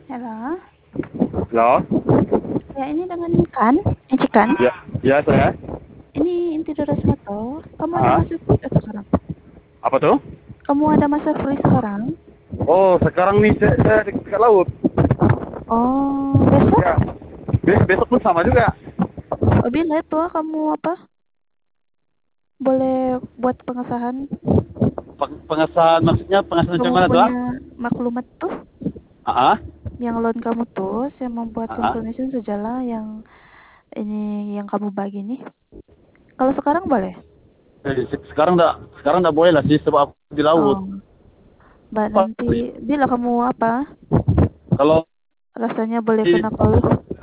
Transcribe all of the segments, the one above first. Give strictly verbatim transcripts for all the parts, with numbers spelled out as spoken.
Halo. Halo? Ya, ini dengan Kan? Eci Kan? Ya, ya saya. Ini Inti Rosmato. Kamu ada Ah, masa free nggak sekarang? apa tuh? Kamu ada masa free sekarang? Oh, sekarang nih saya, saya di dekat laut. Oh, besok? Ya. Be- besok pun sama juga. Oh, bila itu ah, kamu apa? Boleh buat pengesahan? Peng- pengesahan maksudnya pengesahan macam Kamu mana tuh? Ah? punya maklumat tuh Ah, yang loan kamu tuh, saya membuat ah, ah. confirmation sajalah yang ini yang kamu bagi nih. Kalau sekarang boleh? Eh, se- sekarang enggak, sekarang enggak boleh lah sih sebab aku di laut. Oh, Mbak Pak, nanti bila kamu apa? Kalau Rasanya boleh di, kena call.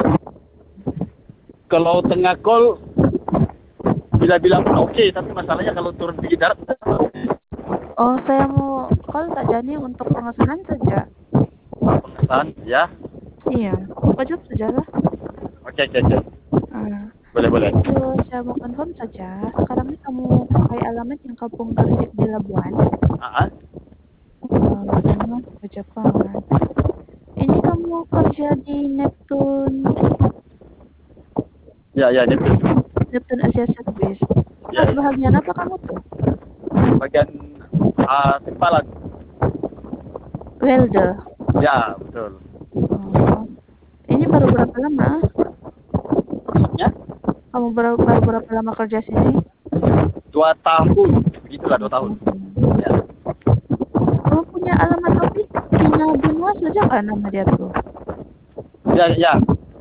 kalau tengah call bila-bila pun oke, tapi masalahnya kalau turun di darat Oh, saya mau call tak jadi untuk pengesahan saja. pengesahan ya. Iya, pojok sajalah. Oke, oke, oke. Ah, Boleh, boleh. itu saya mau confirm saja. Sekarang ini kamu pakai alamat yang Kampung Gersik di Labuan. Ah, ah. Oh, Labuan, Pejapan. Ini kamu kerja di Neptune, eh, Ya, ya, itu. Neptune Asia Service. Ya, Ah, ya. bahagian apa kamu tuh? Bagian ah, simpalan. Welder. Ya, betul. Oh, ini baru berapa lama? Maksudnya Kamu baru, baru berapa lama kerja sini? dua tahun, begitulah Dua dua tahun. tahun. Ya, Kamu punya alamat office Tina Bunwa saja kan nama dia tuh? ya, ya.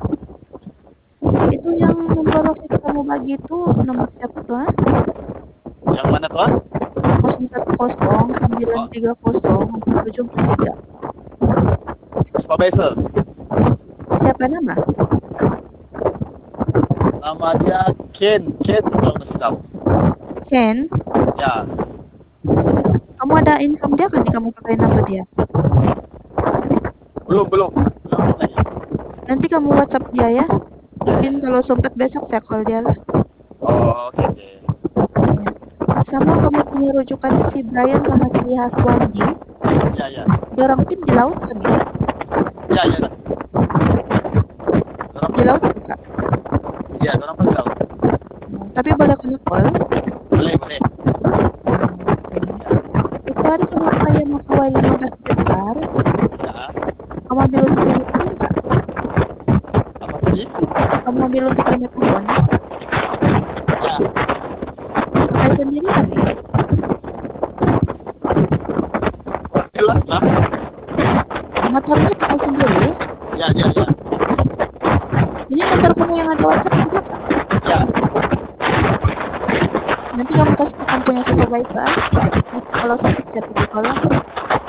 Itu yang nomor office kamu bagi itu nomor siapa tuh? Ah? Yang mana tuh? Ah? nol satu nol sembilan Oh, tiga nol empat tujuh empat tiga. supervisor. Siapa nama? Nama dia Ken, Ken kalau nggak tahu. Ken. Ya, Kamu ada income dia kan nih kamu pakai nama dia? belum, belum, belum lagi. Nanti kamu WhatsApp dia ya. Mungkin kalau sempat besok saya call dia lah. Oh, oke, oke. Ya. Sama kamu punya rujukan si Brian sama si Haswandi. Ya, ya, Dorang pin di laut kan ya? ya, ya. Orang Di laut juga. ya, orang pasti tahu. Hmm, tapi boleh kena call. Boleh, boleh. Hmm, oke. Itu hari kamu saya mau kawai lima belas besar. Ya, Kamu ambil untuk lima tahun nggak? apa tadi? Kamu ambil untuk lima tahun? Ya, Pakai sendiri kan nih? jelas lah. Motornya pakai sendiri? Ya, ya, ya, Ini nomor kamu yang ada WhatsApp juga Kak? ya. Nanti kamu kasih ke kamu punya supervisor. Nanti kalau sempat saya pergi call lah.